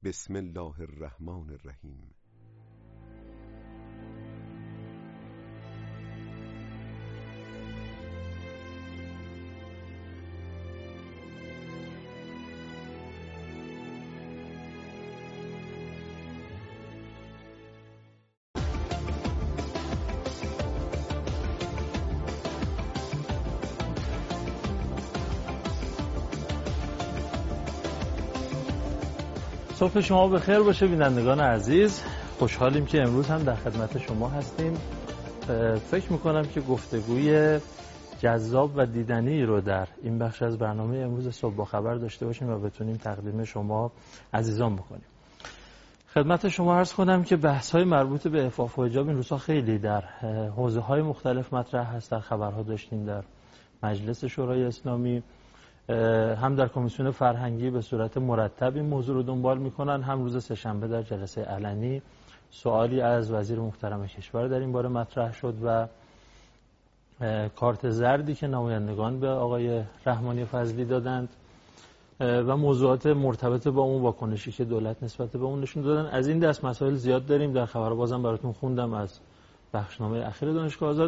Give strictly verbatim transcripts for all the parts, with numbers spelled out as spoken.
بسم الله الرحمن الرحیم. صبح شما بخیر باشه بینندگان عزیز. خوشحالیم که امروز هم در خدمت شما هستیم. فکر میکنم که گفتگوی جذاب و دیدنی رو در این بخش از برنامه امروز صبح با خبر داشته باشیم و بتونیم تقدیم شما عزیزان بکنیم. خدمت شما عرض کنم که بحث‌های مربوط به عفاف و حجاب این روزها خیلی در حوزه‌های مختلف مطرح هست. در خبرها داشتیم در مجلس شورای اسلامی، هم در کمیسیون فرهنگی به صورت مرتب این موضوع رو دنبال میکنن، هم روز سه‌شنبه در جلسه علنی سوالی از وزیر محترم کشور در این باره مطرح شد و کارت زردی که نمایندگان به آقای رحمانی فضلی دادند و موضوعات مرتبط با اون واکنشی که دولت نسبت به اون نشون دادن. از این دست مسائل زیاد داریم. در خبر بازم براتون خوندم از بخشنامه اخیر دانشگاه آزاد.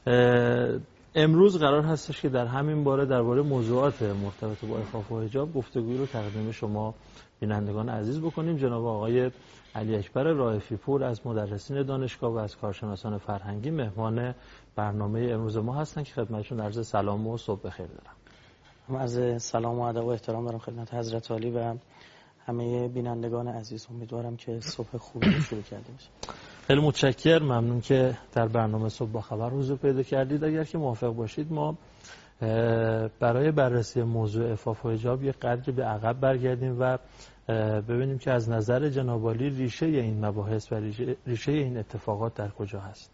امروز قرار هستش که در همین باره درباره موضوعات مرتبط با عفاف و حجاب گفتگویی رو تقدیم شما بینندگان عزیز بکنیم. جناب آقای علی اکبر رائفی پور از مدرسین دانشگاه و از کارشناسان فرهنگی مهمان برنامه امروز ما هستن که خدمتشون عرض سلام و صبح بخیر دارم. من از سلام و ادب و احترام دارم خدمت حضرت عالی و همه بینندگان عزیز. امیدوارم که صبح خوبی شروع کرده باشه. خیلی متشکرم، ممنون که در برنامه صبح با خبر حضور پیدا کردید. اگر که موافق باشید ما برای بررسی موضوع عفاف و حجاب یک قدری به عقب برگردیم و ببینیم که از نظر جناب عالی ریشه این مباحث و ریشه این اتفاقات در کجا هست.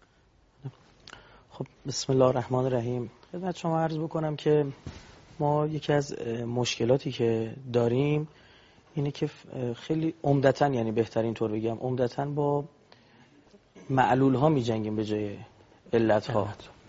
خب بسم الله الرحمن الرحیم. خدمت شما عرض بکنم که ما یکی از مشکلاتی که داریم اینه که خیلی عمدتاً، یعنی بهترین طور بگم، عمدتاً با معلول ها می جنگیم به جای علت ها.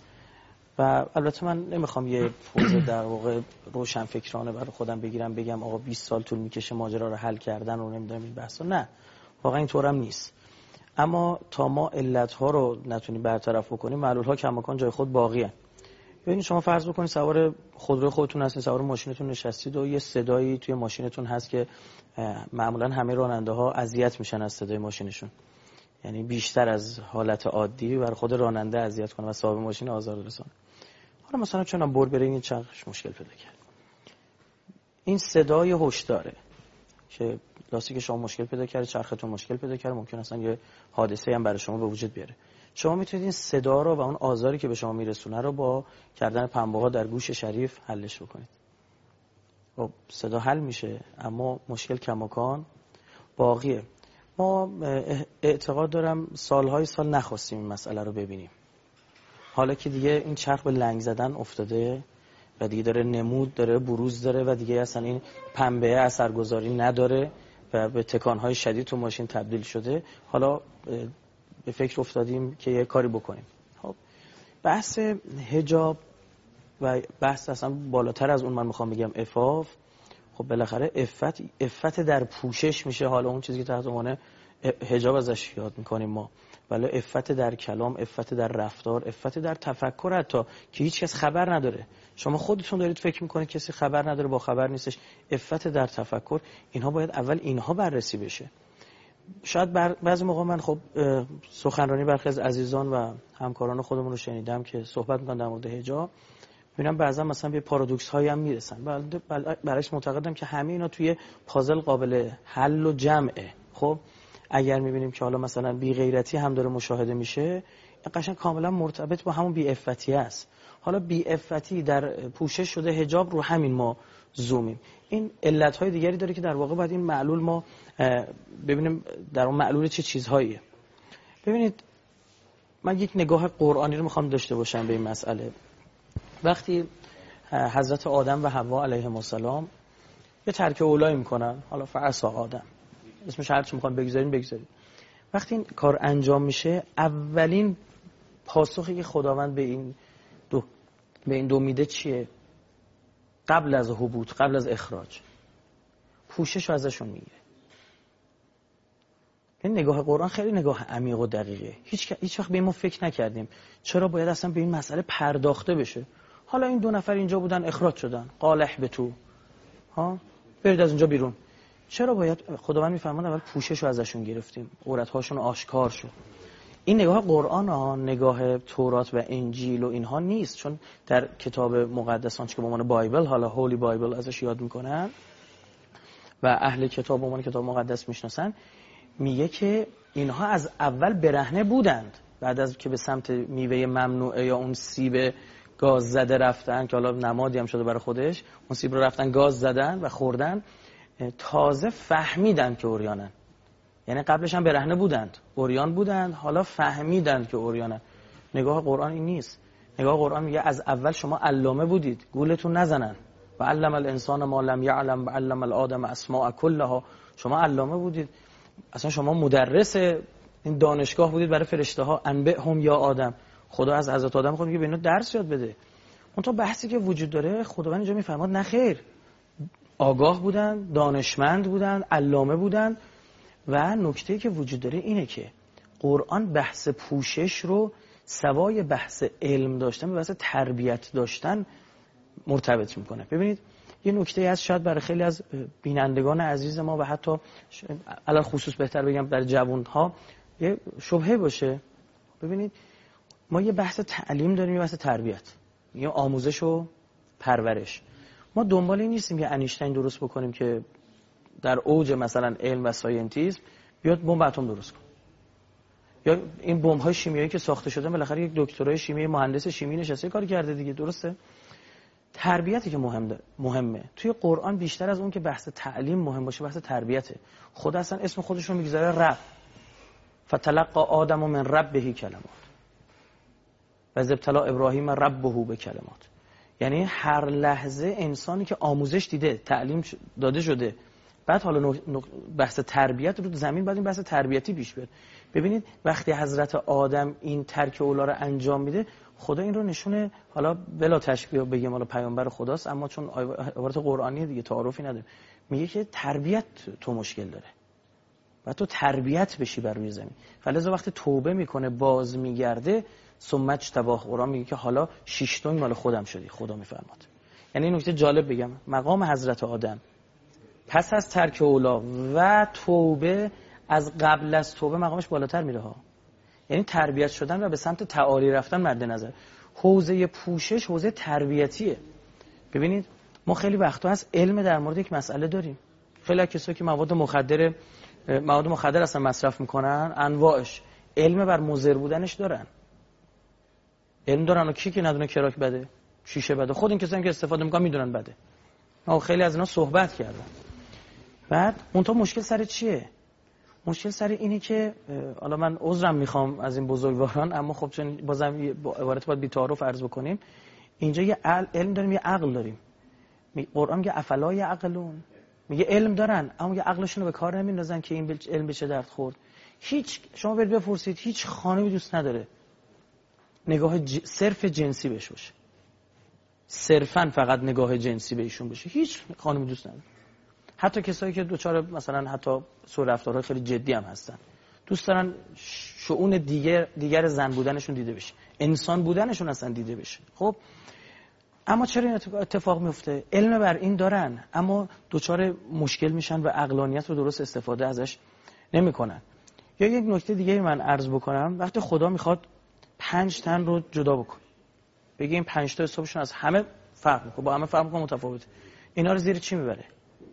و البته من نمیخوام یه پوز در واقع روشن فکرانه برای خودم بگیرم بگم آقا بیست سال طول میکشه ماجرا رو حل کردن و نمیدونم این بحثا. نه، واقعا اینطورم نیست. اما تا ما علت ها رو نتونیم برطرف بکنیم، معلول ها کماکان جای خود باقیه. ببینید شما فرض بکنید سوار خودروی خودتون هستین، سوار ماشینتون نشستید و یه صدایی توی ماشینتون هست که معمولا همه راننده ها اذیت میشن از صدای ماشینشون، یعنی بیشتر از حالت عادی برای خود راننده اذیت کنه و صاحب ماشین آزار برسونه. حالا مثلا چون بر بره این چرخش مشکل پیدا کرد، این صدای هشداره که لاستیک شما مشکل پیدا کرده، چرختون مشکل پیدا کرده، ممکن اصلا یه حادثه هم برای شما به وجود بیاره. شما میتونید این صدا رو و اون آزاری که به شما میرسونه رو با کردن پنبه ها در گوش شریف حلش بکنید. خب صدا حل میشه اما مشکل کماکان باقیه. ما اعتقاد دارم سالهای سال نخواستیم این مسئله رو ببینیم. حالا که دیگه این چرخ به لنگ زدن افتاده و دیگه داره نمود داره بروز داره و دیگه اصلا این پنبه اثرگذاری نداره و به تکانهای شدید تو ماشین تبدیل شده، حالا به فکر افتادیم که یه کاری بکنیم. خب بحث حجاب و بحث اصلا بالاتر از اون من میخوام بگم عفاف، خب بالاخره عفت عفت در پوشش میشه. حالا اون چیزی که تحت عنوان حجاب ازش یاد میکنیم ما، ولی عفت در کلام، عفت در رفتار، عفت در تفکر، حتی که هیچ کس خبر نداره. شما خودتون دارید فکر میکنید کسی خبر نداره، با خبر نیستش. عفت در تفکر، اینها باید اول اینها بررسی بشه. شاید بعضی موقع من خب سخنرانی برخی از عزیزان و همکاران خودمون رو شنیدم که صحبت میکنن در مورد حجاب، میبینم بعضا مثلا به پارادوکس هایی هم میرسن. برایش معتقدم که همه اینا توی پازل قابل حل و جمعه. خب اگر میبینیم که حالا مثلا بی غیرتی هم داره مشاهده میشه، این قشنگ کاملا مرتبط با همون بی عفتی است. حالا بی عفتی در پوشش شده حجاب، رو همین ما زومیم. این علت های دیگری داره که در واقع باید این معلول ما ببینیم در اون معلول چه چیزهاییه. ببینید من یک نگاه قرآنی رو میخوام داشته باشم به این مسئله. وقتی حضرت آدم و حوا علیهم السلام یه ترک اولایی میکنن، حالا فعصا آدم، اسمش هر چی میخوان بگذارین بگذارین، وقتی این کار انجام میشه، اولین پاسخی که خداوند به این دو به این دو میده چیه؟ قبل از هبوط، قبل از اخراج، پوشش رو ازشون میگیره. این نگاه قرآن خیلی نگاه عمیق و دقیقه. هیچ هیچ وقت به این ما فکر نکردیم چرا باید اصلا به این مسئله پرداخته بشه. حالا این دو نفر اینجا بودن اخراج شدن، قال اهبطوا، ها برید از اینجا بیرون. چرا باید خداوند میفرماد اول پوشش رو ازشون گرفتیم، عورت‌هاشون آشکار شد. این نگاه قرآن ها، نگاه تورات و انجیل و اینها نیست، چون در کتاب مقدس آنچه که به عنوان بایبل، حالا هولی بایبل ازش یاد میکنن و اهل کتاب به عنوان کتاب مقدس میشناسن، میگه که اینها از اول برهنه بودند، بعد از که به سمت میوه ممنوعه یا اون سیب گاز زده رفتن که حالا نمادی هم شده برای خودش، اون سیب رو رفتن گاز زدن و خوردن، تازه فهمیدن که عریانن. یعنی قبلش هم برهنه بودند، عریان بودند، حالا فهمیدند که عریانن. نگاه قرآن این نیست. نگاه قرآن میگه از اول شما علامه بودید، گولتون نزنن. و علم الانسان ما لم یعلم و علم الآدم اسماء کلها. شما علامه بودید، اصلا شما مدرس این دانشگاه بودید برای فرشته ها. انبئهم یا آدم، خدا از حضرت آدم خود میگه به اینا درس یاد بده. اون تا بحثی که وجود داره خداوند اینجا میفرماد نه خیر، آگاه بودن، دانشمند بودن، علامه بودن. و نکته‌ای که وجود داره اینه که قرآن بحث پوشش رو سوای بحث علم داشتن به بحث تربیت داشتن مرتبط میکنه. ببینید یه نکته هست شاید برای خیلی از بینندگان عزیز ما و حتی علل خصوص بهتر بگم برای جوان‌ها یه شبهه باشه. ببینید ما یه بحث تعلیم داریم، یه بحث تربیت، یه آموزش و پرورش. ما دنبال این نیستیم که انیشتین درست بکنیم که در اوج مثلا علم و ساینتیسم بیاد بمب اتم درست کنه، یا این بمب‌های شیمیایی که ساخته شده بالاخره یک دکترای شیمی، مهندس شیمی نشسته کاری کرده دیگه، درسته؟ تربیتی که مهم ده. مهمه توی قرآن بیشتر از اون که بحث تعلیم مهم باشه، بحث تربیته. خدا اصلا اسم خودش رو میگذاره رب، فتلقى آدم من ربه کلمات و اذ ابتلی ابراهیم ربه به کلمات. یعنی هر لحظه انسانی که آموزش دیده، تعلیم داده شده، بعد حالا بحث تربیت رو زمین، بعد این بحث تربیتی پیش بیاد. ببینید وقتی حضرت آدم این ترک اولا رو انجام میده، خدا این رو نشونه، حالا بلا تشبیه بگیم حالا پیامبر خداست، اما چون عبارت قرآنی دیگه تعارفی نداره، میگه که تربیت تو مشکل داره و تو تربیت بشی بر روی زمین. فلذا وقتی توبه میکنه باز میگرده، ثم اجتباه، قرآن میگه که حالا شیشتون مال خودم شدی. خدا میفرماد. یعنی این نکته جالب بگم، مقام حضرت آدم پس از ترک اولا و توبه، از قبل از توبه مقامش بالاتر میره ها. یعنی تربیت شدن و به سمت تعالی رفتن مد نظر. حوزه پوشش حوزه تربیتیه. ببینید ما خیلی وقتا هست علم در مورد یک مسئله داریم. خیلی از کسایی که مواد مخدر مواد مخدر اصلا مصرف میکنن، انواعش، علم بر مضر بودنش دارن. علم دارن و کی که ندونه کراک بده، شیشه بده، خود این کسایی که استفاده میکنن میدونن بده. ما خیلی از اینا صحبت کردن. بعد اون تا مشکل سر چیه؟ مشکل سر اینی که حالا من عذرم میخوام از این بزرگواران، اما خب چون بازم با عبارت باید بی تعارف عرض بکنیم، اینجا یه علم داریم، یه عقل داریم. قرآن میگه افلا یعقلون، میگه علم دارن اما یه عقلشون رو به کار نمیندازن که این علم به چه درد خورد. هیچ، شما برید بپرسید، هیچ خانمی دوست نداره نگاه ج... صرف جنسی بهش باشه، صرفا فقط نگاه جنسی بهشون باشه. هیچ خانمی دوست نداره. حتی کسایی که دوچار مثلا حتی سوء رفتارهای خیلی جدی هم هستن، دوست دارن شؤون دیگر دیگر زن بودنشون دیده بشه، انسان بودنشون اصلا دیده بشه. خب اما چرا این اتفاق میفته؟ علم بر این دارن اما دوچار مشکل میشن و عقلانیت رو درست استفاده ازش نمیکنن. یا یک نکته دیگه من عرض بکنم، وقتی خدا میخواد پنج تن رو جدا بکنه، بگه این پنج تا حسابشون از همه فرق میکنه، با همه فرق میکنه، متفاوته، اینا رو زیر چی میبره؟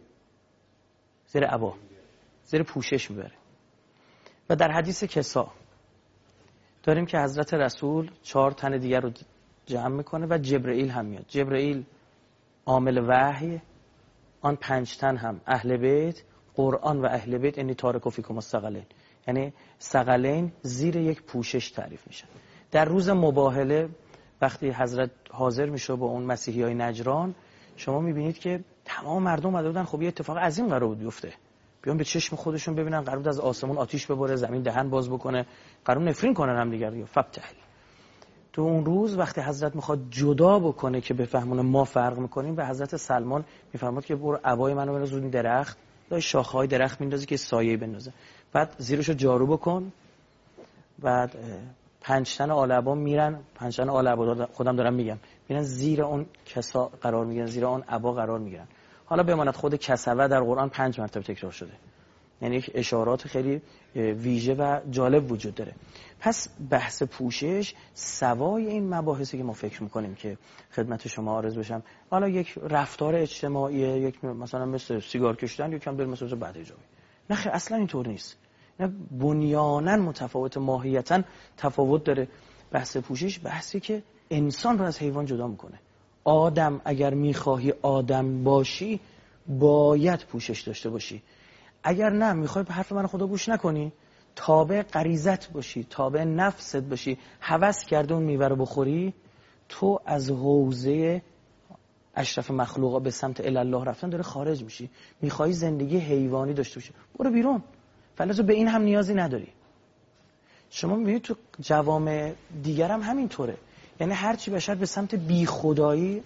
زیر عبا، زیر پوشش میبره. و در حدیث کسا داریم که حضرت رسول چهار تن دیگر رو جمع میکنه و جبرئیل هم میاد. جبرئیل عامل وحی، آن پنج تن هم اهل بیت، قرآن و اهل بیت انی تارک فیکم الثقلین، یعنی ثقلین زیر یک پوشش تعریف میشن. در روز مباهله وقتی حضرت حاضر میشه با اون مسیحی های نجران، شما میبینید که تمام مردم اومده بودن، خب یه اتفاق عظیم قرار بود بیفته، بیان به چشم خودشون ببینن قرار بود از آسمون آتیش بباره، زمین دهن باز بکنه، قرار نفرین کنن هم دیگر یا فبتحل. تو اون روز وقتی حضرت میخواد جدا بکنه که بفهمونه ما فرق میکنیم، به حضرت سلمان میفرماد که برو عبای منو بنداز رو درخت لای شاخه‌های درخت میندازی که سایه بندازه، بعد زیرشو جارو بکن، بعد پنج تن آلعبا میرن، پنج تن آلعبا خودم دارم میگم، میرن زیر اون کسا قرار میگیرن، زیر اون عبا قرار میگیرن. حالا بماند خود کسوه در قرآن پنج مرتبه تکرار شده، یعنی یک اشارات خیلی ویژه و جالب وجود داره. پس بحث پوشش سوای این مباحثی که ما فکر میکنیم که خدمت شما عرض بشم، حالا یک رفتار اجتماعی، یک مثلا مثل سیگار کشیدن، یکم دل مثلا بعد اجابه، نه خیر اصلا اینطور نیست. نه بنیاناً متفاوت، ماهیتاً تفاوت داره. بحث پوشش بحثی که انسان رو از حیوان جدا میکنه. آدم اگر میخواهی آدم باشی باید پوشش داشته باشی، اگر نه میخوای به حرف من خدا گوش نکنی، تابع غریزت باشی، تابع نفست باشی، هوس کرده اون میوه رو بخوری، تو از حوزه اشرف مخلوقا به سمت الله رفتن داره خارج میشی. میخوای زندگی حیوانی داشته باشی، برو بیرون، فلزو به این هم نیازی نداری. شما میبینید تو جوامع دیگر هم همینطوره، یعنی هرچی بشر به سمت بی خدایی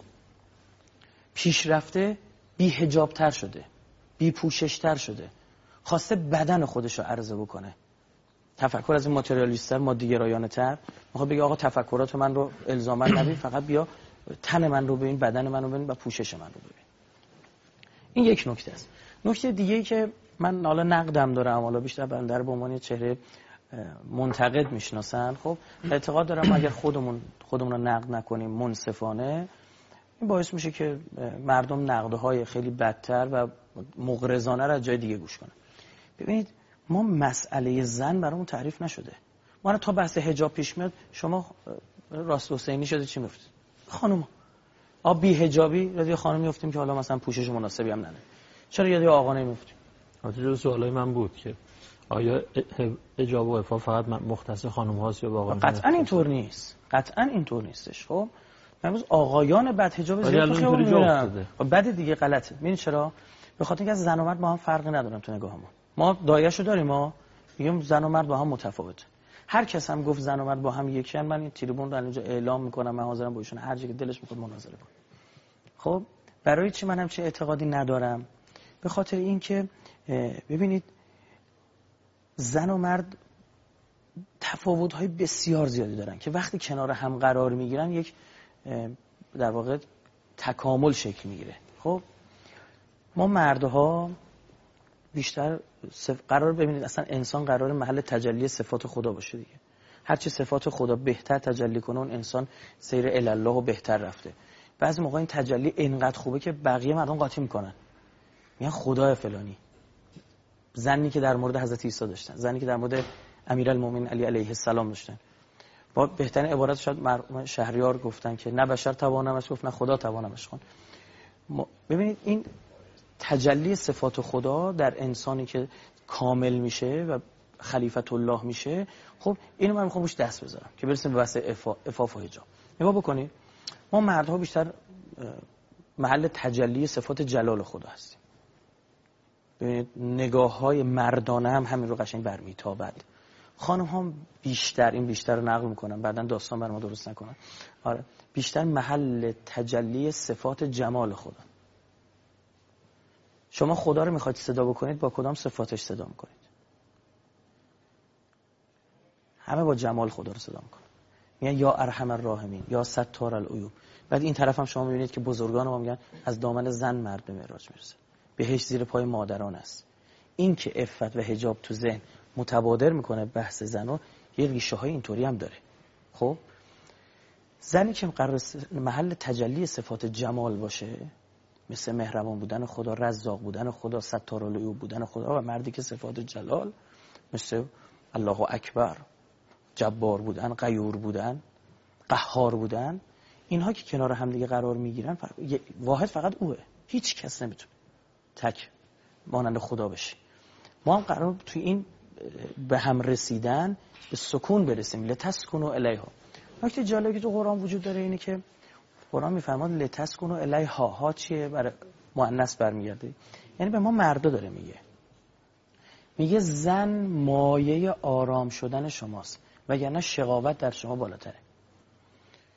پیشرفته، بی حجاب تر شده، بی پوشش تر شده، خواسته بدن خودش رو عرضه بکنه. تفکر از این ماتریالیست‌تر، مادی‌گرایانه تر میخواد بگه آقا تفکرات من رو الزاما نبین، فقط بیا تن من رو ببین، بدن من رو ببین و پوشش من رو ببین. این یک نکته است. نکته دیگه‌ای که من حالا نقدم دارم، حالا بیشتر بنده رو به عنوان چهره منتقد میشناسن، خب اعتقاد دارم اگر خودمون خودمون رو نقد نکنیم منصفانه، این باعث میشه که مردم نقدهای خیلی بدتر و مغرضانه را از جای دیگه گوش کنن. ببینید ما مسئله زن برامون تعریف نشده. ما تا بحث حجاب پیش میاد شما راست حسینی شده چی میفتید؟ خانم آ بی حجابی رادی خانم میفتیم که حالا مثلا پوشش مناسبی هم نداره. چرا یادی آقا نمیفتیم؟ حالا سوالای من بود که آیا حجاب و عفاف فقط مختص خانم هاست یا با آقایان؟ قطعا اینطور نیست، قطعا اینطور نیستش. خب امروز آقایان بعد حجاب زیاد تو خیابون میرن، بعد دیگه غلطه. ببین چرا؟ به خاطر اینکه از زن و مرد با هم فرقی ندارن تو نگاهمون. ما دایه‌شو داریم، ما میگیم زن و مرد با هم متفاوت. هر کس هم گفت زن و مرد با هم یکی ان، من این تریبون رو اینجا اعلام میکنم، من حاضرم با ایشون هر جایی که دلش میخواد مناظره کنم. خب برای چی من هم چه اعتقادی ندارم؟ به خاطر اینکه ببینید زن و مرد تفاوت‌های بسیار زیادی دارن که وقتی کنار هم قرار میگیرن یک در واقع تکامل شکل میگیره. خب ما مردها بیشتر صف... قرار ببینید اصلا انسان قرار محل تجلی صفات خدا باشه دیگه. هرچی صفات خدا بهتر تجلی کنه اون انسان سیر الله و بهتر رفته. بعضی موقع این تجلی اینقدر خوبه که بقیه مردم قاطی میکنن، میگن خدای فلانی. زنی که در مورد حضرت عیسی داشتن، زنی که در مورد امیرالمومنین علی علیه السلام داشتن، با بهترین عبارت شاید شهریار گفتن که نه بشر توانمش گفت نه خدا توانمش خوند. ببینید این تجلی صفات خدا در انسانی که کامل میشه و خلیفت الله میشه، خب اینو من میخوام روش دست بذارم که برسیم به بحث عفاف و حجاب. نگاه بکنید ما مردها بیشتر محل تجلی صفات جلال خدا هستیم. ببینید نگاه های مردانه هم همین رو قشنگ برمیتابد. خانم ها بیشتر، این بیشتر رو نقل میکنم بعداً داستان بر ما درست نکنن، آره بیشتر محل تجلی صفات جمال خدا. شما خدا رو میخواید صدا بکنید، با کدام صفاتش صدا میکنید؟ همه با جمال خدا رو صدا میکنن، میگن یا ارحم الراحمین، یا ستار العیوب. بعد این طرف هم شما میبینید که بزرگان ما میگن از دامن زن مرد به معراج میرسه، بهشت زیر پای مادران است. این که عفت و حجاب تو ذهن متبادر میکنه بحث زنو، یه ریشه های اینطوری هم داره. خب زنی که قرار محل تجلی صفات جمال باشه، مثل مهربان بودن خدا، رزاق بودن خدا، ستار العیوب بودن خدا، و مردی که صفات جلال مثل الله اکبر، جبار بودن، غیور بودن، قهار بودن، اینها که کنار هم دیگه قرار میگیرن، واحد فقط اوه، هیچ کس نمیتونه تک مانند خدا بشه. ما هم قرار توی این به هم رسیدن به سکون برسیم، لتسکنوا الیها. نکته جالبی که تو قرآن وجود داره اینه که قرآن میفرماد لتسکنوا الیها، ها چیه؟ برای مؤنث برمیگرده، یعنی به ما مردا داره میگه. میگه زن مایه آرام شدن شماست، وگرنه شقاوت در شما بالاتره.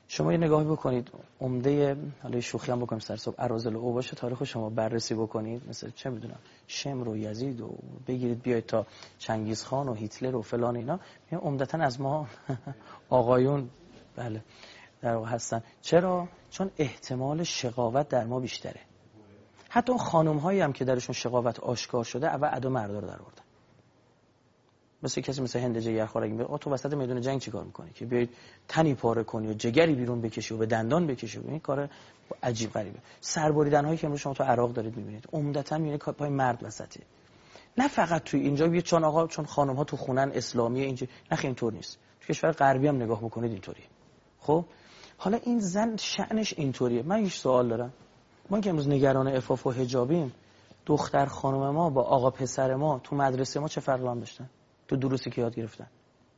شما یه نگاهی بکنید عمده، حالا شوخی هم بکنیم سر صبح، اراذل و اوباش تاریخ شما بررسی بکنید، مثلا چه میدونم شمر و یزید و بگیرید بیاید تا چنگیز خان و هیتلر و فلان اینا، عمدتاً از ما آقایون بله در واقع هستن. چرا؟ چون احتمال شقاوت در ما بیشتره. حتی اون خانم هایی هم که درشون شقاوت آشکار شده اول ادا مردا رو در آوردن. مثل کسی مثل هند جگرخوار اگه آ تو وسط میدون جنگ چیکار میکنی که بیاید تنی پاره کنی و جگری بیرون بکشی و به دندان بکشی، این کار عجیب غریبه. سربریدن هایی که امروز شما تو عراق دارید میبینید عمدتاً میبینید پای مرد وسطه. نه فقط توی اینجا بیاد چون آقا چون خانم ها تو خونن اسلامیه اینجا، نه اینطور نیست. تو کشور غربی هم نگاه بکنید اینطوریه. خب حالا این زن شأنش اینطوریه. من یه سوال دارم. ما که امروز نگران عفاف و حجابیم، دختر خانم ما با آقا پسر ما تو مدرسه ما چه فرقی هم داشتن؟ تو دروسی که یاد گرفتن.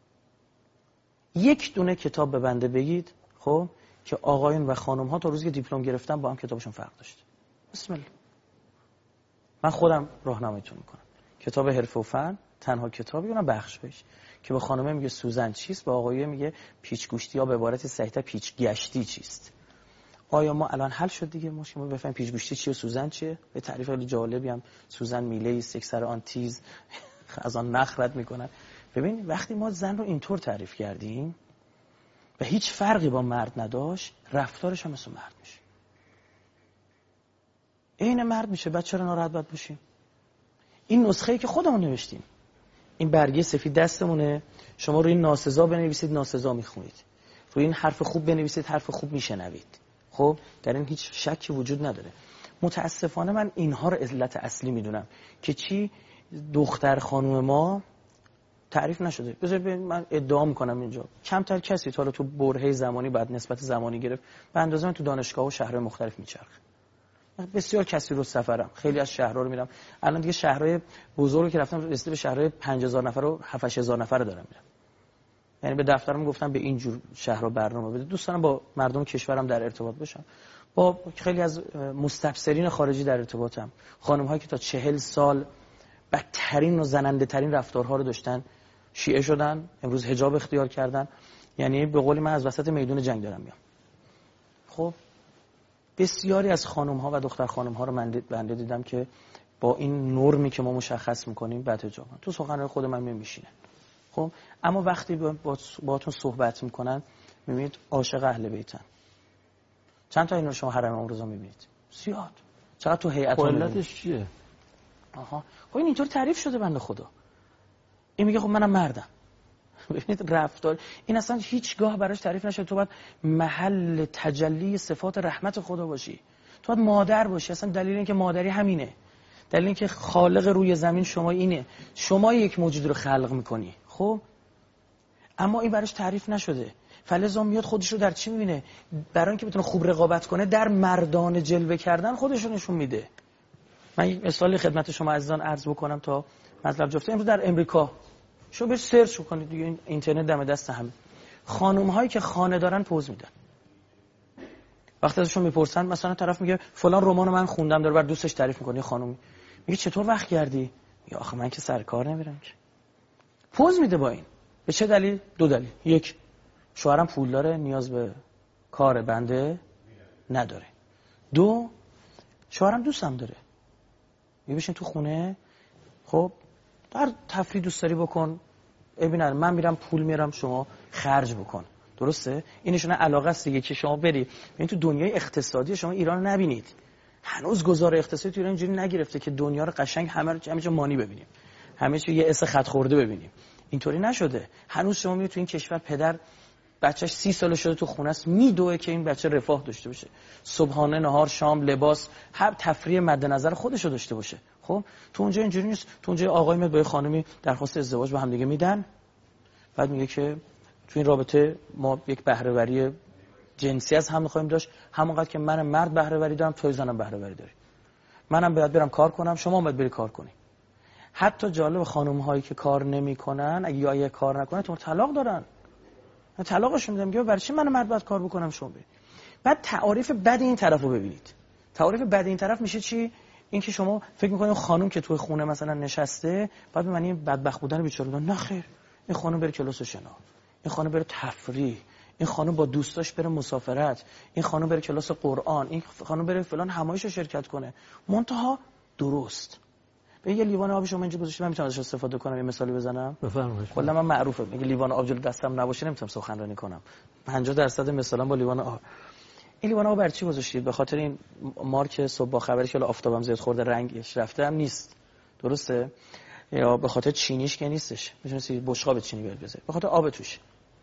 یک دونه کتاب به بنده بگید خب که آقایون و خانم ها تا روزی که دیپلم گرفتن با هم کتابشون فرق داشت. بسم الله. من خودم راهنماییتون میکنم. کتاب حرفه و فن تنها کتابی اونم بخش بهش که به خانمه میگه سوزن چیست، به آقایون میگه پیچ گوشتی یا به عبارت صحیح‌تر پیچ گشتی چیست. آیا ما الان حل شد دیگه مشکل ما بفهمیم پیچ گوشتی چیه و سوزن چیه؟ به تعریف خیلی جالبی هم سوزن میله است، یک سر آن تیز از آن نخ رد میکنن. ببین وقتی ما زن رو اینطور تعریف کردیم و هیچ فرقی با مرد نداشت، رفتارش هم مثل مرد میشه. عین مرد میشه. بعد چرا ناراحت باید باشیم؟ این نسخه‌ای که خودمون نوشتیم. این برگه سفید دستمونه. شما روی این ناسزا بنویسید، ناسزا میخونید. روی این حرف خوب بنویسید، حرف خوب میشنوید. خب در این هیچ شکی وجود نداره. متاسفانه من اینها رو علت اصلی میدونم که چی دختر خانم ما تعریف نشده. بذار من ادعا میکنم اینجا کمتر کسی تا تو برهه زمانی بعد نسبت زمانی گرفت به اندازه من تو دانشگاه و شهرهای مختلف میچرخه. بسیار کسی رو سفرم، خیلی از شهرها رو میرم. الان دیگه شهرهای بزرگی که رفتم رسیده به شهرهای پنج هزار نفر و هفت هزار نفر دارم میرم. یعنی به دفترم گفتم به این جور شهرها برنامه بده. دوست دارم با مردم کشورم در ارتباط باشم. با خیلی از مستبصرین خارجی در ارتباطم. خانم‌هایی که تا چهل سال بدترین و زننده ترین رفتارها رو داشتن، شیعه شدن، امروز حجاب اختیار کردن. یعنی به قول من از وسط میدون جنگ دارم میام. خب بسیاری از خانم‌ها و دختر خانم‌ها رو من بنده دیدم که با این نرمی که ما مشخص می‌کنیم بعد حجابن. تو سخنرانی خود من میشینه. خب اما وقتی با باهاتون صحبت می‌کنن می‌بینید عاشق اهل بیتن. چند تا اینو شما حرم امروز می‌بینید؟ زیاد. چقدر تو هیئت علتش چیه؟ آها. خب این اینطور تعریف شده بنده خدا. این میگه خب منم مردم. ببینید رفتار این اصلا هیچگاه براش تعریف نشده. تو باید محل تجلی صفات رحمت خدا باشی. تو باید مادر باشی. اصلا دلیل این که مادری همینه. دلیل این که خالق روی زمین شما اینه. شما یک موجود رو خلق میکنی. خب اما این براش تعریف نشده. فلزا میاد خودش رو در چی میبینه؟ برای اینکه بتونه خوب رقابت کنه در مردان جلوه کردن خودش رو نشون میده. من یک مثالی خدمت شما عزیزان عرض بکنم تا مطلب جفته. امروز در امریکا شما برید سرچ کنید دیگه، اینترنت دم دست همه. خانم هایی که خانه دارن پوز میدن. وقتی ازشون میپرسن مثلا طرف میگه فلان رمان من خوندم، داره بر دوستش تعریف میکنه. خانم میگه چطور وقت کردی؟ میگه آخه من که سر کار نمیرم که. پوز میده با این. به چه دلیل؟ دو دلیل. یک، شوهرم پول داره، نیاز به کار بنده نداره. دو، شوهرم دوستم داره. میگه بشین تو خونه، خب در تفریح دوست داری بکن، ببین من میرم پول میارم شما خرج بکن. درسته؟ اینشون علاقه است دیگه که شما بری. ببین تو دنیای اقتصادی شما ایران نبینید. هنوز گذار اقتصادی تو ایران اینجوری نگرفته که دنیا رو قشنگ همه رو همه جا مانی ببینیم. همه چی یه اس خط خورده ببینیم. اینطوری نشده. هنوز شما میبینید تو این کشور پدر بچهش سی ساله شده تو خونه است میدوه که این بچه رفاه داشته باشه. صبحانه، نهار، شام، لباس، هر تفریح مد نظر خودش رو داشته باشه. خب تو اونجا اینجوری نیست. تو اونجا آقای میاد با یه خانمی درخواست ازدواج با هم دیگه میدن. بعد میگه که تو این رابطه ما یک بهره وری جنسی از هم می‌خوایم داشت، همونقدر که من مرد بهره وری دارم توی زنم بهره وری داری. منم باید برم کار کنم، شما هم باید بری کار کنی. حتی جالب خانم هایی که کار نمی‌کنن اگه یا یه کار نکنن تو طلاق دارن. من طلاقش میدم. میگه برای چی من مرد باید کار بکنم شما برید. بعد تعاریف بد این طرفو ببینید. تعاریف بد این طرف میشه چی؟ این که شما فکر می‌کنید خانم که توی خونه مثلا نشسته بعد به معنی بدبخت بودن بیچاره. نه خیر. این خانم بره کلاس شنا. این خانم بره تفریح. این خانم با دوستاش بره مسافرت، این خانم بره کلاس قرآن، این خانم بره فلان همایش رو شرکت کنه، منتها درست. به یه لیوان آب شما اینجا گذاشتم، من میتونم ازش استفاده کنم؟ یه مثالی بزنم؟ بفرمایید. کلا من معروفه میگه لیوان آب جلوی دستم نباشه نمیتونم سخنرانی کنم. پنجاه درصد مثلا با لیوان آب. این لیوان آب برای چی گذاشتید؟ به خاطر این مارک صبح با خبری که آفتابم زیاد خورده رنگش رفته هم نیست، درسته؟ یا به خاطر چینیش که نیستش، میتونید بشقاب چینی بیاد بذارید، به خاطر آب توش.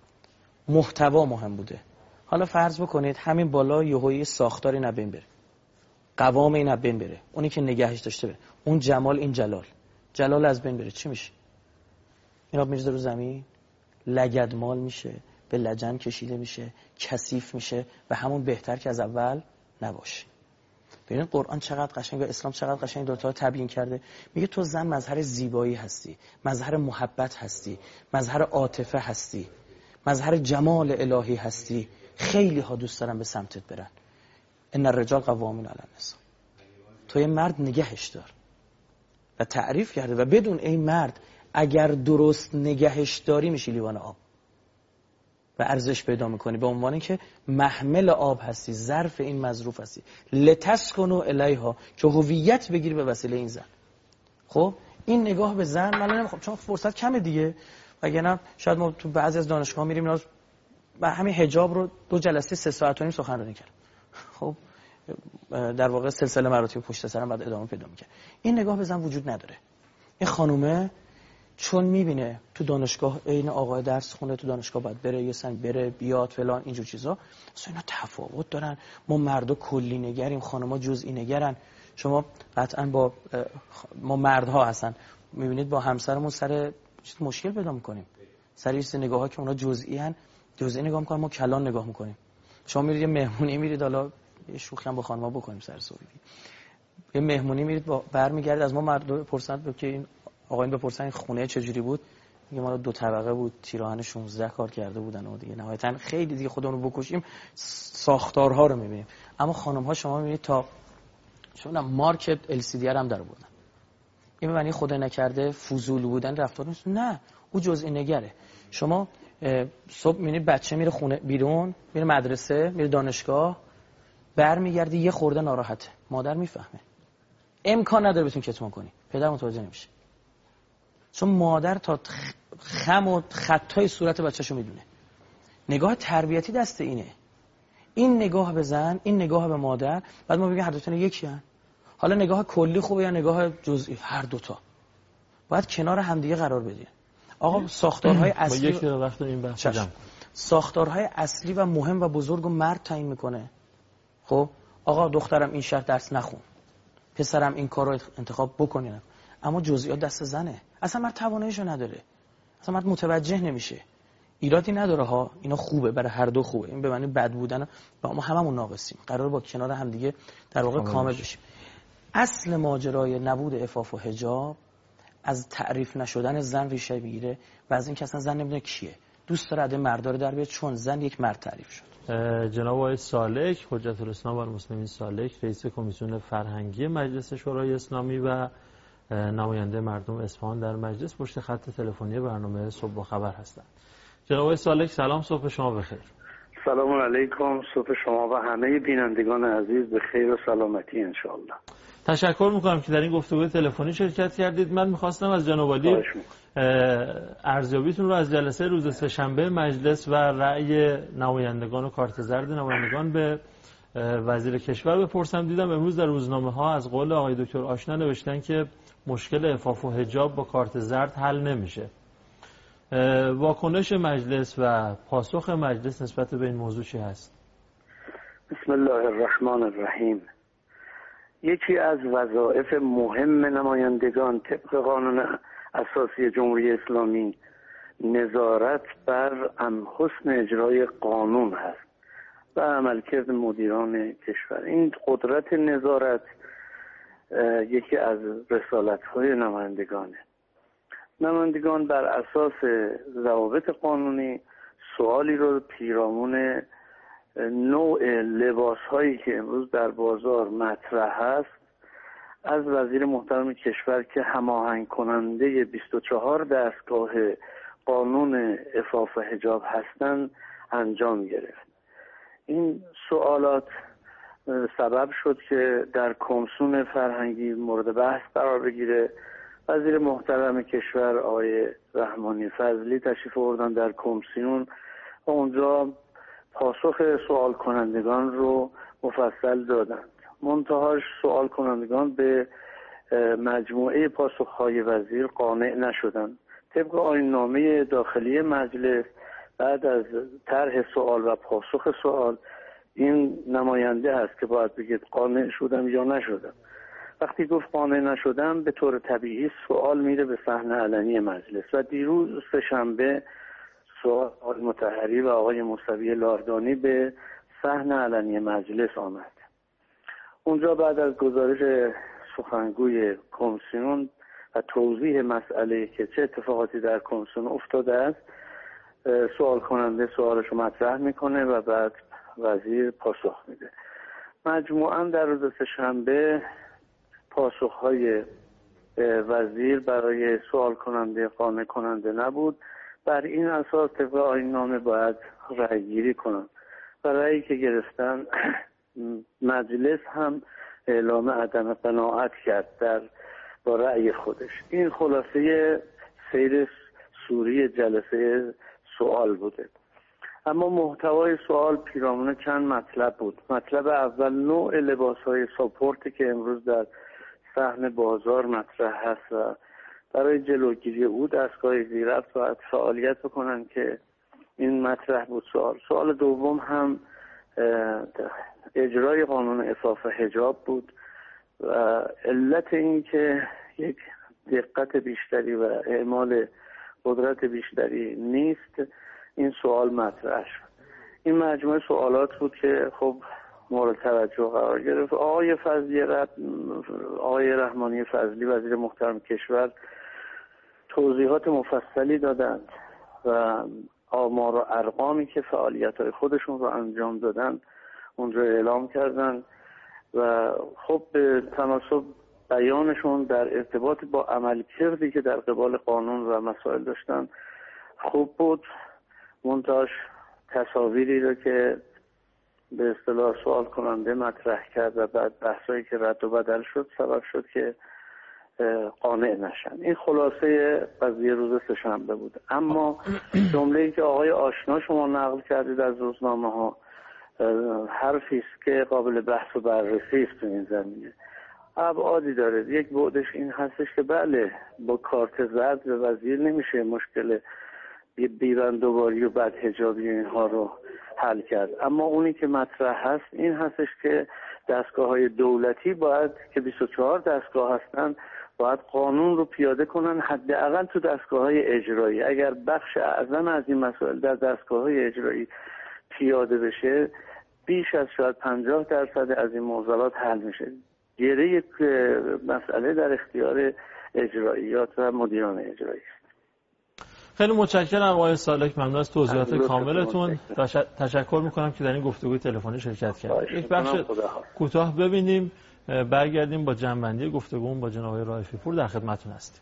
محتوا مهم بوده. حالا فرض بکنید همین بالا یهویی ساختاری نبین بره، قوام این از بین بره، اونی که نگهش داشته بره، اون جمال این جلال جلال از بین بره، چی میشه؟ این آب میریزه رو زمین، لگدمال میشه، به لجن کشیده میشه، کثیف میشه و همون بهتر که از اول نباشه. ببینید قرآن چقدر قشنگ و اسلام چقدر قشنگ دو تا تبیین کرده. میگه تو زن مظهر زیبایی هستی، مظهر محبت هستی، مظهر عاطفه هستی، مظهر جمال الهی هستی. خیلی ها دوست دارن به سمتت برن. ان الرجال قوامون علی النساء. تو یه مرد نگهش دار. و تعریف کرده و بدون این مرد اگر درست نگهش داری میشی لیوان آب و ارزش پیدا میکنی، به عنوان که محمل آب هستی، ظرف این مظروف هستی، لتسکنوا الیها، که هویت بگیری به وسیله این زن. خب این نگاه به زن من نمیخوام چون فرصت کمه دیگه، وگرنه شاید ما تو بعضی از دانشگاه میریم اینا و همین حجاب رو دو جلسه سه ساعت و نیم سخنرانی کردم. خب در واقع سلسله مراتب پشت سرم بعد ادامه پیدا میکنه. این نگاه به زن وجود نداره. این خانومه چون میبینه تو دانشگاه این آقای درس خونه، تو دانشگاه باید بره یه سن بره بیاد فلان اینجور چیزا، اصلا اینا تفاوت دارن. ما مردا کلی نگریم، خانوما جزئی نگرن. شما قطعا با ما مردها هستن میبینید با همسرمون سر مشکل پیدا میکنیم، سر این نگاه‌ها که اونا جزئی ان، جزئی نگاه میکنن، ما کلان نگاه میکنیم. شما میرید یه مهمونی میرید، حالا یه شوخی هم با خانم‌ها بکنیم سر صحبتی، یه مهمونی میرید با برمیگردید از ما مردا پرسن که این آقایون بپرسن این خونه چجوری بود، میگه ما دو طبقه بود، تیراهن شانزده کار کرده بودن و دیگه نهایتا خیلی دیگه خودمون رو بکشیم ساختارها رو میبینیم. اما خانم‌ها شما میبینید تا شما مارکت ال سی دی هم در آوردن. این معنی خدا نکرده فضول بودن رفتار نیست، نه، او جزئی نگره. شما صبح میبینید بچه میره خونه بیرون، میره مدرسه، میره دانشگاه، برمیگرده یه خورده ناراحته، مادر میفهمه، امکان نداره بتون کتمان کنی، پدر متوجه نمیشه، چون مادر تا خم و خطای صورت بچه‌شو میدونه. نگاه تربیتی دست اینه. این نگاه به زن، این نگاه به مادر، بعد ما بگیم هر دو تا یکی ان. حالا نگاه کلی خوبه یا نگاه جزئی؟ هر دو تا باید کنار همدیگه قرار بدین. آقا ساختارهای اصلی یکی رو وقت این بحث جمع. ساختارهای اصلی و مهم و بزرگ و مرد تعیین میکنه. خب آقا دخترم این شهر درس نخون، پسرم این کار رو انتخاب بکنین، اما جزئیات دست زنه. اصلا مرد تواناییشو نداره، اصلا مرد متوجه نمیشه. ایرادی نداره ها، اینا خوبه، برای هر دو خوبه. این به معنی بد بودن با ما هممون ناقصیم، قرار با کنار هم دیگه در واقع کامل بشیم. اصل ماجرای نبود عفاف و حجاب از تعریف نشدن زن ریشه میگیره و از این که اصلا زن نمیدونه کیه، دوست داره عده مردا رو در بیاد چون زن یک مرد تعریف شد. جناب آقای سالک، حجت الاسلام و المسلمین سالک، رئیس کمیسیون فرهنگی مجلس شورای اسلامی و نماینده مردم اصفهان در مجلس، پشت خط تلفنی برنامه صبح با خبر هستند. جناب آقای سالک سلام، صبح شما بخیر. سلام علیکم، صبح شما و همه بینندگان عزیز به خیر و سلامتی ان شاء الله. تشکر میکنم که در این گفتگوی تلفنی شرکت کردید. من میخواستم از جناب عالی ارزیابیتون رو از جلسه روز سه‌شنبه مجلس و رأی نمایندگان و کارت زرد نمایندگان به وزیر کشور بپرسم. دیدم امروز در روزنامه ها از قول آقای دکتر آشنا نوشتن که مشکل عفاف و حجاب با کارت زرد حل نمیشه. واکنش مجلس و پاسخ مجلس نسبت به این موضوع چی هست؟ بسم الله الرحمن الرحیم. یکی از وظایف مهم نمایندگان طبق قانون اساسی جمهوری اسلامی نظارت بر حسن اجرای قانون هست و عملکرد مدیران کشور. این قدرت نظارت یکی از رسالت‌های نمایندگانه. نمایندگان بر اساس ضوابط قانونی سوالی رو پیرامون نوع لباس‌هایی که امروز در بازار مطرح هست از وزیر محترم کشور که هماهنگ کننده بیست و چهار دستگاه قانون عفاف و حجاب هستند انجام گرفت. این سوالات سبب شد که در کمیسیون فرهنگی مورد بحث قرار بگیره. وزیر محترم کشور آقای رحمانی فضلی تشریف آوردن در کمیسیون و اونجا پاسخ سوال کنندگان رو مفصل دادند. منتهاش سوال کنندگان به مجموعه پاسخهای وزیر قانع نشدند. طبق آیین‌نامه داخلی مجلس بعد از طرح سوال و پاسخ سوال این نماینده هست که باید بگید قانع شدم یا نشدم. وقتی گفت قانع نشدم به طور طبیعی سوال میره به صحن علنی مجلس و دیروز سه‌شنبه سوال آقای مطهری و آقای موسوی لاردانی به صحن علنی مجلس آمد. اونجا بعد از گزارش سخنگوی کمیسیون و توضیح مسئله که چه اتفاقاتی در کمیسیون افتاده است، سوال کننده سوالش رو مطرح میکنه و بعد وزیر پاسخ میده. مجموعاً در روز سه‌شنبه پاسخهای وزیر برای سوال کننده قانع کننده نبود. بر این اساس طبق آیین‌نامه باید رأی گیری کنند و رأیی که گرفتن مجلس هم اعلام عدم قناعت کرد در با رأی خودش. این خلاصه سیر سوری جلسه سوال بوده. اما محتوای سوال پیرامون چند مطلب بود. مطلب اول نوع لباس‌های ساپورتی که امروز در صحن بازار مطرح هست و برای جلوگیری او دستگاه زیرفت باید فعالیت بکنن که این مطرح بود. سوال سوال دوم هم اجرای قانون عفاف حجاب بود و علت این که یک دقت بیشتری و اعمال قدرت بیشتری نیست این سوال مطرح شد. این مجموعه سوالات بود که خب مورد توجه قرار گرفت. آقای فضلی رد آقای رحمانی فضلی وزیر محترم کشور توضیحات مفصلی دادند و آمار و ارقامی که فعالیت‌های خودشون رو انجام دادن اونجا اعلام کردن و خب به تناسب بیانشون در ارتباط با عملکردی که در قبال قانون و مسائل داشتن خوب بود. منتهاش تصاویری رو که به اصطلاح سوال کننده مطرح کرد و بعد بحثایی که رد و بدل شد سبب شد که قانع نشن. این خلاصه قضیه روز سه‌شنبه بود. اما جمله‌ای که آقای آشنا شما نقل کردید از روزنامه ها حرفی است که قابل بحث و بررسی است تو این زمینه. ابعادی داره. یک بعدش این هستش که بله با کارت زرد به وزیر نمیشه مشکل بیبندوباری و بدحجابی اینها رو حل کرد. اما اونی که مطرح هست این هستش که دستگاه‌های دولتی باید که بیست و چهار دستگاه هستن باید قانون رو پیاده کنن، حداقل تو دستگاه‌های اجرایی. اگر بخش اعظم از این مسائل در دستگاه‌های اجرایی پیاده بشه بیش از شاید پنجاه درصد از این معضلات حل میشه. گره یک مسئله در اختیار اجراییات و مدیران اجرایی است. خیلی متشکرم آقای سالک، ممنون از توضیحات کاملتون. تشکر میکنم که در این گفتگوی تلفنی شرکت کردید. یک بخش کوتاه ببینیم، برگردیم با جنبندی گفتگومون با جناب آقای رائفی پور در خدمتتون هستیم.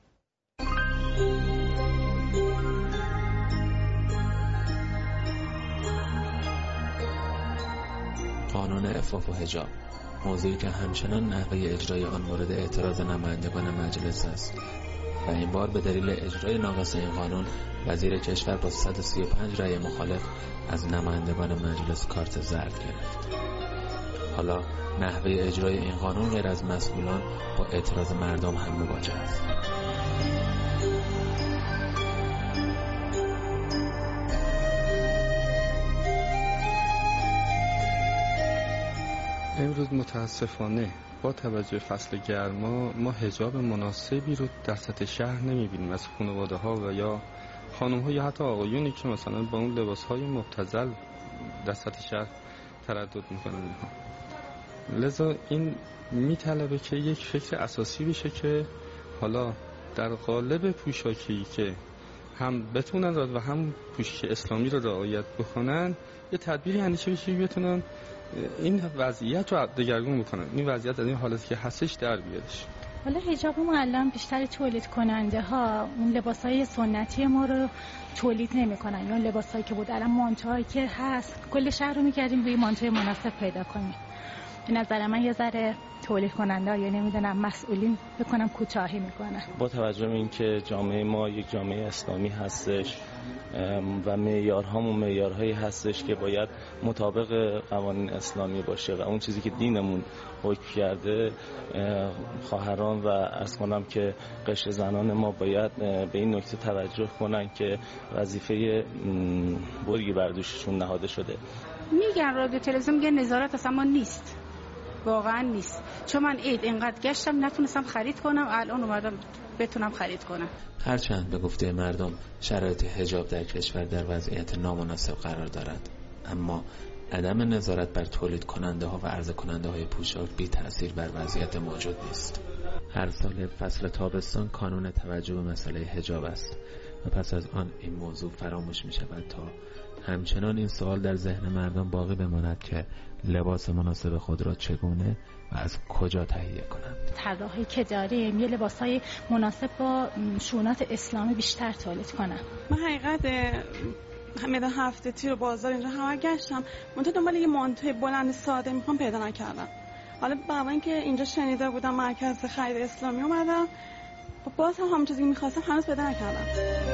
قانون عفاف و حجاب، موضوعی که همچنان نحوه اجرای آن مورد اعتراض نمایندگان مجلس است و این بار به دلیل اجرای ناقص این قانون وزیر کشور با صد و سی و پنج رأی مخالف از نمایندگان مجلس کارت زرد گرفت. حالا نحوه اجرای این قانون غیر از مسئولان با اعتراض مردم هم مواجه است. امروز متاسفانه با توجه فصل گرما ما حجاب مناسبی رو در سطح شهر نمیبینیم از خانواده ها و یا خانم ها یا حتی آقایونی که مثلا با اون لباس های مبتذل در سطح شهر تردد میکنن اینها. لذا این میطلبه که یک فکر اساسی بشه که حالا در قالب پوشاکی که هم بتونن و هم پوشش اسلامی رو رعایت بکنن یه تدبیری اندیشه بشه که بتونن این وضعیت رو دگرگون بکنن، این وضعیت از این حالتی که هستش در بیادش. حالا حجاب معلم بیشتر تولید کننده ها اون لباسای سنتی ما رو تولید نمی‌کنن، یا لباسایی که بود الان مانتوهایی که هست کل شهر رو می‌گردیم روی مانتوی مناسب پیدا کنیم. به نظر من یه ذره تولید کننده یا نمیدونم مسئولین بکنم کوتاهی میکنن. با توجه به اینکه جامعه ما یک جامعه اسلامی هستش و معیارهامون معیارهایی هستش که باید مطابق قوانین اسلامی باشه و اون چیزی که دینمون حکم کرده، خواهران و عرض کنم که قشر زنان ما باید به این نکته توجه کنن که وظیفه بزرگی بر دوششون نهاده شده. میگن رادیو تلویزیون میگه نظارت اصلا ما نیست، واقعا نیست، چون من عید اینقدر گشتم نتونستم خرید کنم، الان اومدم بتونم خرید کنم. هرچند به گفته مردم شرایط حجاب در کشور در وضعیت نامناسب قرار دارد، اما عدم نظارت بر تولید کننده ها و عرضه کننده های پوشاک بی تأثیر بر وضعیت موجود نیست. هر سال فصل تابستان کانون توجه به مسئله حجاب است و پس از آن این موضوع فراموش می شود تا همچنان این سوال در ذهن مردم باقی بماند که لباس مناسب خود را چگونه و از کجا تهیه کنند. طراحی که داریم یه لباسای مناسب با شونات اسلامی بیشتر تولید کنن. من حقیقت میدان هفته تی رو بازار اینجا همه گشتم، منتها دنبال یه مانتوی بلند ساده میخوام پیدا نکردم. حالا بعد اینکه اینجا شنیده بودم مرکز خرید اسلامی اومدم، باز هم همون چیزی که میخواستم هنوز پیدا نکردم.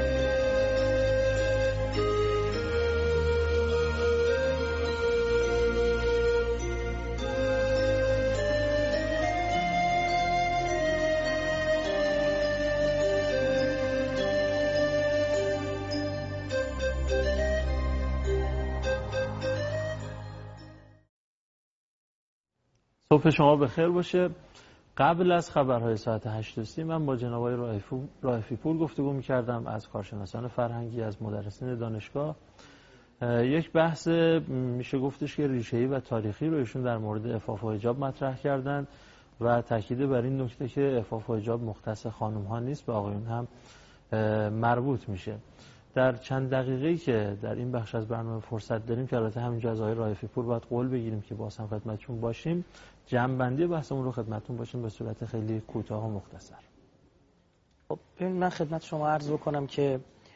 صبح شما بخیر باشه. قبل از خبرهای ساعت هشت و سی من با جناب آقای رائفی پور گفتگو می‌کردم، از کارشناسان فرهنگی، از مدرسین دانشگاه. یک بحث میشه گفتش که ریشه‌ای و تاریخی رو ایشون در مورد عفاف و حجاب مطرح کردند و تاکید بر این نکته که عفاف و حجاب مختص خانم‌ها نیست، به آقایون هم مربوط میشه. در چند دقیقه‌ای که در این بخش از برنامه فرصت داریم که البته همینجا از آقای رائفی پور باید قول بگیریم که باز هم خدمتتون باشیم، جمع‌بندی بحثمون رو خدمتتون باشیم به صورت خیلی کوتاه و مختصر. خب ببین، من خدمت شما عرض بکنم که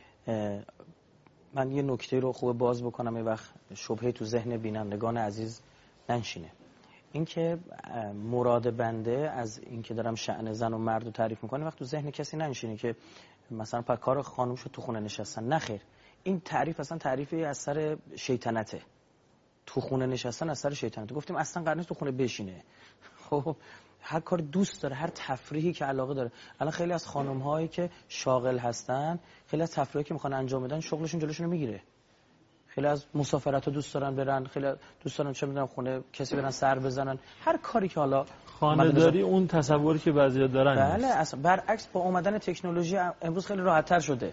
من یه نکته رو خوب باز بکنم، یه وقت شبهه تو ذهن بینندگان عزیز ننشینه. اینکه مراد بنده از اینکه دارم شأن زن و مرد رو تعریف میکنه وقت تو ذهن کسی ننشینه که مثلا پا کار خانم شو تو خونه نشستن. نخیر، این تعریف اصلا تعریفی از سر شیطنته. تو خونه نشستن از سر شیطنته. گفتیم اصلا قرار نیست تو خونه بشینه. خب هر کار دوست داره، هر تفریحی که علاقه داره. الان خیلی از خانم هایی که شاغل هستن، خیلی از تفریحی که میخوان انجام بدن شغلشون جلوشون میگیره. خیلی از مسافرت رو دوست دارن برن، خیلی دوست دارن چه میدونم خونه کسی برن سر بزنن، هر کاری که حالا خانه داری اون تصوری که بعضیا دارن. بله اصلا برعکس با اومدن تکنولوژی امروز خیلی راحت تر شده.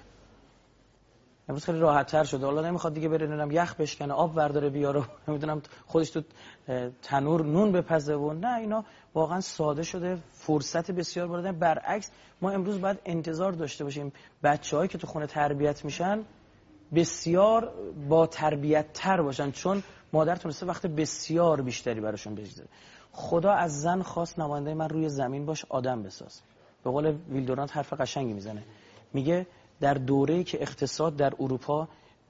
امروز خیلی راحت تر شده. حالا نمیخواد دیگه بره نمیدونم یخ بشکنه، آب برداره بیاره، نمیدونم خودش تو تنور نون بپزه و نه، اینا واقعا ساده شده. فرصت بسیار بالاست. برعکس ما امروز باید انتظار داشته باشیم بچه‌هایی که تو خونه تربیت میشن بسیار با تربیت تر باشن، چون مادر تونسته وقت بسیار بیشتری براشون بگذاره. خدا از زن خواست نماینده من روی زمین باش، آدم بساز. به قول ویلدورانت حرف قشنگی میزنه، میگه در دوره‌ای که اقتصاد در اروپا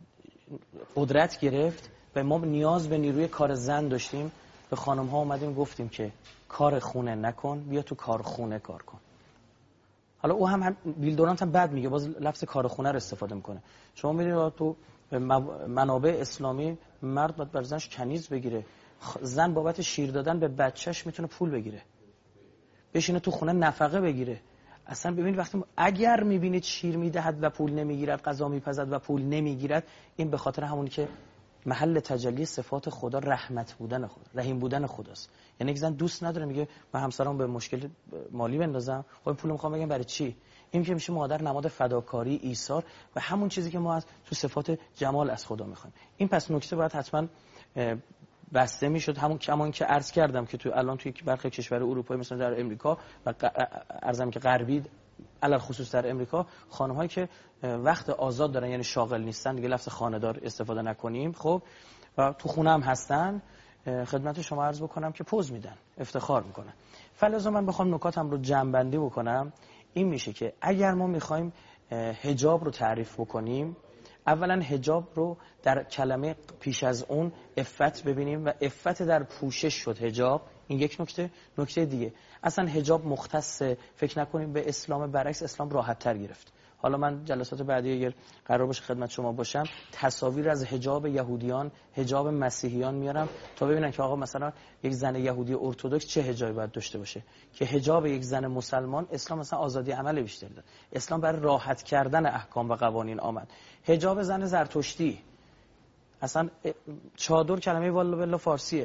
قدرت گرفت و ما نیاز به نیروی کار زن داشتیم، به خانم ها اومدیم گفتیم که کار خونه نکن، بیا تو کارخونه کار کن. حالا او هم, هم ویلدورانت هم بد میگه، باز لفظ کارخونه رو استفاده میکنه. شما میدونید تو منابع اسلامی مرد باید بر زنش کنیز بگیره، زن بابت شیر دادن به بچهش میتونه پول بگیره، بشینه تو خونه نفقه بگیره. اصلا ببینید وقتی اگر میبینید شیر میدهد و پول نمیگیرد، غذا میپزد و پول نمیگیرد، این به خاطر همونی که محل تجلی صفات خدا رحمت بودن خدا، رحیم بودن خداست. یعنی یک زن دوست نداره میگه من همسرم به مشکل مالی بندازم، خب پول میخوام، بگم برای چی؟ این که میشه مادر نماد فداکاری، ایثار و همون چیزی که ما از تو صفات جمال از خدا میخوایم. این پس نکته باید حتما بسته میشد. همون کمان که عرض کردم که تو الان توی برخی کشور اروپایی مثلا در امریکا و ارزم که غربی علل خصوص در امریکا، خانم‌هایی که وقت آزاد دارن یعنی شاغل نیستن، دیگه لفظ خانه‌دار استفاده نکنیم، خب و تو خونه هم هستن، خدمت شما عرض بکنم که پوز میدن، افتخار میکنن. فلذا من بخوام نکاتم رو جمع‌بندی بکنم، این میشه که اگر ما میخوایم حجاب رو تعریف بکنیم، اولا حجاب رو در کلمه پیش از اون عفت ببینیم و عفت در پوشش شد حجاب. این یک نکته. نکته دیگه، اصلا حجاب مختص، فکر نکنیم به اسلام، برعکس اسلام راحت تر گرفت. حالا من جلسات بعدی اگر قرار باشه خدمت شما باشم، تصاویر از حجاب یهودیان، حجاب مسیحیان میارم تا ببینن که آقا مثلا یک زن یهودی ارتدوکس چه حجابی باید داشته باشه، که حجاب یک زن مسلمان، اسلام مثلا آزادی عمل بیشتر داد، اسلام برای راحت کردن احکام و قوانین آمد. حجاب زن زرتشتی، اصلا چادر کلمه والله بالله فارسیه،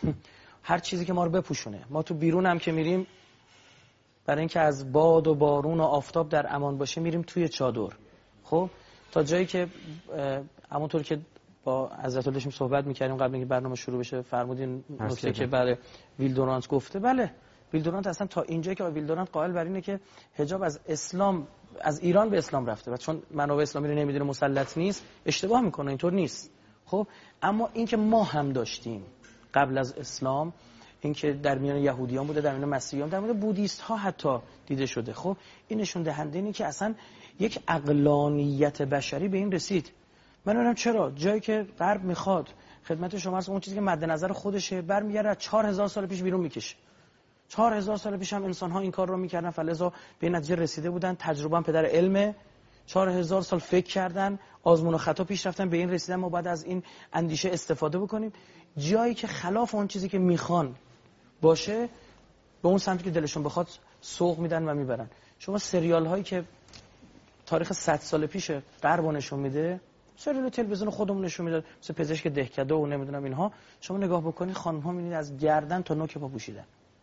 هر چیزی که ما رو بپوشونه. ما تو بیرون هم که میریم برای اینکه از باد و بارون و آفتاب در امان باشه میریم توی چادر. خب تا جایی که همونطور که با حضرت داشتیم صحبت میکردیم قبل اینکه برنامه شروع بشه، فرمودین نکته که برای ویلدورانت گفته. بله، ویلدورانت اصلا تا اینجایی که ویلدورانت قائل بر اینه که حجاب از اسلام، از ایران به اسلام رفته و چون منابع اسلامی رو نمیدونه مسلط نیست، اشتباه میکنه، اینطور نیست. خب اما اینکه ما هم داشتیم قبل از اسلام، اینکه در میان یهودیان بوده، در میان مسیحیان، در میان بودیست ها حتی دیده شده. خب این نشون دهنده اینه که اصلا یک عقلانیت بشری به این رسید. من میگم چرا جایی که غرب میخواد خدمت شما اون چیزی که مد نظر خودشه برمیگره از چهار هزار سال پیش بیرون میکشه. چهار هزار سال پیش هم انسان ها این کار رو میکردن، فلذا به نتیجه رسیده بودن. تجربه هم پدر علمه. چهار هزار سال فکر کردن، آزمون و خطا پیش رفتن، به این رسیدن ما باید از این اندیشه استفاده بکنیم. جایی که خلاف اون چیزی که میخوان باشه، به اون سمتی که دلشون بخواد سوق میدن و میبرن. شما سریال هایی که تاریخ صد سال پیش غرب نشون میده، سریال تلویزیون خودمون نشون میداد، مثل پزشک دهکده و نمیدونم اینها، شما نگاه بکنید خانم ها میبینید از گردن تا نوک پا پوشیدن.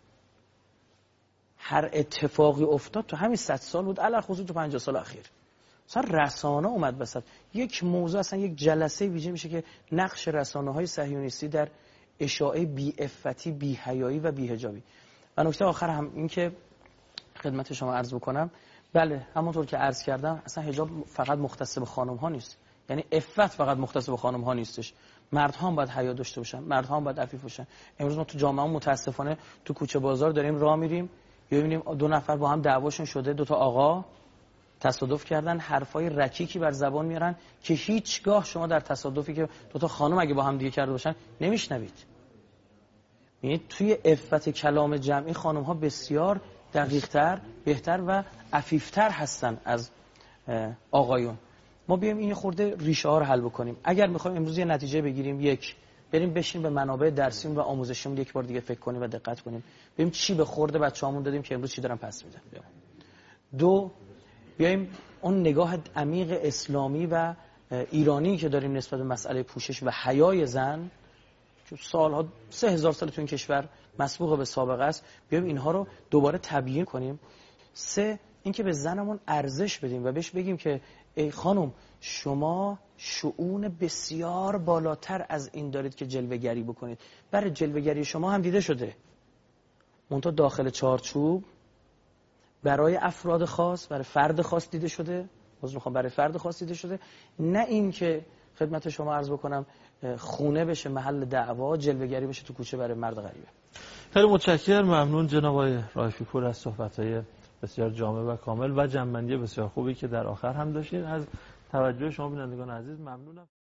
هر اتفاقی افتاد تو همین صد سال بود، علاوه خصوص تو پنجاه سال اخیر. مثلا رسانه اومد وسط. یک موضوع اصلا یک جلسه ویژه میشه که نقش رسانه‌های صهیونیستی در اشاعه بی‌عفتی، بی‌حیایی و بی‌حجابی. و نکته آخر هم این که خدمت شما عرض بکنم، بله همونطور که عرض کردم اصلا حجاب فقط مختص به خانم ها نیست. یعنی عفت فقط مختص به خانم ها نیستش، مردها هم باید حیا داشته باشن، مردها هم باید عفیف باشن. امروز ما تو جامعه متاسفانه تو کوچه بازار داریم راه میریم، می‌بینیم دو نفر با هم دعواشون شده، دو تا آقا تصادف کردن، حرفای رکیکی بر زبان میارن که هیچگاه شما در تصادفی که دو تا خانم اگه با هم دیگه کرده باشن نمیشنوید. یعنی توی عفت کلام جمعی خانم ها بسیار دقیق‌تر، بهتر و عفیفتر هستن از آقایون. ما بیایم این خورده ریشه ها رو حل بکنیم. اگر میخوایم امروز یه نتیجه بگیریم، یک، بریم بشین به منابع درسیمون و آموزشیمون یک بار دیگه فکر کنیم و دقت کنیم، ببینیم چی به خورده بچه‌هامون دادیم که امروز چی دارن پس میدن. دو، بیایم اون نگاه عمیق اسلامی و ایرانی که داریم نسبت به مسئله پوشش و حیای زن که سالها سه هزار سال تو این کشور مسبوق به سابقه است، بیایم اینها رو دوباره تبیین کنیم. سه، اینکه به زنمون ارزش بدیم و بهش بگیم که ای خانم شما شؤون بسیار بالاتر از این دارید که جلوه‌گری بکنید. برای جلوه‌گری شما هم دیده شده، منتها داخل چارچوب برای افراد خاص، برای فرد خاص دیده شده. باز میخوام برای فرد خاص دیده شده، نه این که خدمت شما عرض بکنم خونه بشه محل دعوا، جلوه‌گری بشه تو کوچه برای مرد غریبه. خیلی متشکرم، ممنون جناب آقای رائفی پور از صحبت‌های بسیار جامع و کامل و جنبندی بسیار خوبی که در آخر هم داشتین. از توجه شما بینندگان عزیز ممنونم.